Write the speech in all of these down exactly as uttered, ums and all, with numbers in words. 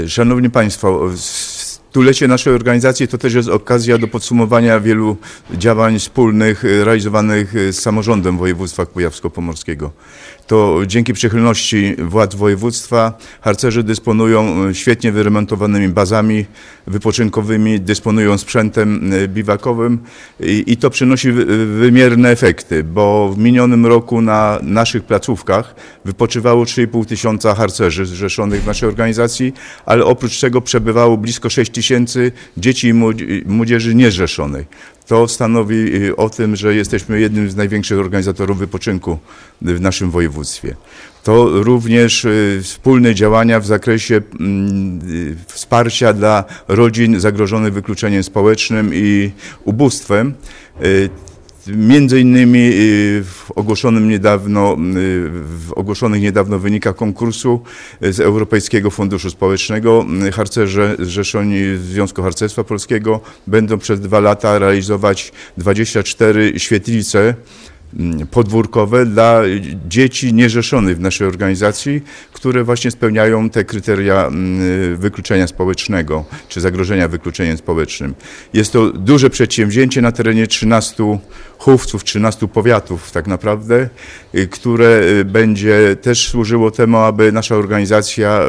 Szanowni Państwo, stulecie naszej organizacji to też jest okazja do podsumowania wielu działań wspólnych realizowanych z samorządem województwa kujawsko-pomorskiego. To dzięki przychylności władz województwa harcerze dysponują świetnie wyremontowanymi bazami wypoczynkowymi, dysponują sprzętem biwakowym i, i to przynosi wymierne efekty, bo w minionym roku na naszych placówkach wypoczywało trzy i pół tysiąca harcerzy zrzeszonych w naszej organizacji, ale oprócz tego przebywało blisko sześć tysięcy dzieci i młodzieży niezrzeszonej. To stanowi o tym, że jesteśmy jednym z największych organizatorów wypoczynku w naszym województwie. To również wspólne działania w zakresie wsparcia dla rodzin zagrożonych wykluczeniem społecznym i ubóstwem. Między innymi w, ogłoszonym niedawno, w ogłoszonych niedawno wynikach konkursu z Europejskiego Funduszu Społecznego harcerze zrzeszoni w Związku Harcerstwa Polskiego będą przez dwa lata realizować dwadzieścia cztery świetlice podwórkowe dla dzieci niezrzeszonych w naszej organizacji, które właśnie spełniają te kryteria wykluczenia społecznego czy zagrożenia wykluczeniem społecznym. Jest to duże przedsięwzięcie na terenie trzynastu chówców, trzynastu powiatów tak naprawdę, które będzie też służyło temu, aby nasza organizacja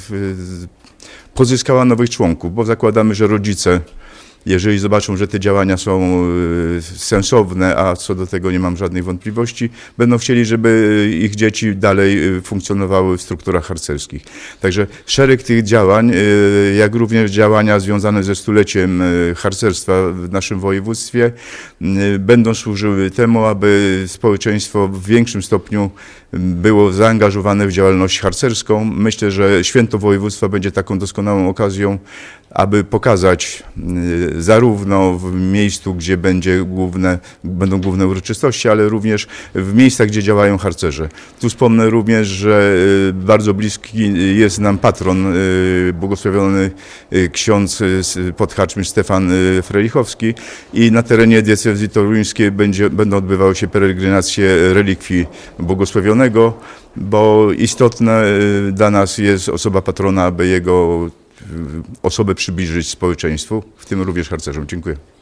pozyskała nowych członków, bo zakładamy, że rodzice, jeżeli zobaczą, że te działania są sensowne, a co do tego nie mam żadnych wątpliwości, będą chcieli, żeby ich dzieci dalej funkcjonowały w strukturach harcerskich. Także szereg tych działań, jak również działania związane ze stuleciem harcerstwa w naszym województwie, będą służyły temu, aby społeczeństwo w większym stopniu było zaangażowane w działalność harcerską. Myślę, że Święto Województwa będzie taką doskonałą okazją, aby pokazać zarówno w miejscu, gdzie będzie główne, będą główne uroczystości, ale również w miejscach, gdzie działają harcerze. Tu wspomnę również, że bardzo bliski jest nam patron, błogosławiony ksiądz podharczmistrz Stefan Frelichowski i na terenie diecezji toruńskiej będzie, będą odbywały się peregrinacje relikwii błogosławionego, bo istotne dla nas jest osoba patrona, aby jego osobę przybliżyć społeczeństwu, w tym również harcerzom. Dziękuję.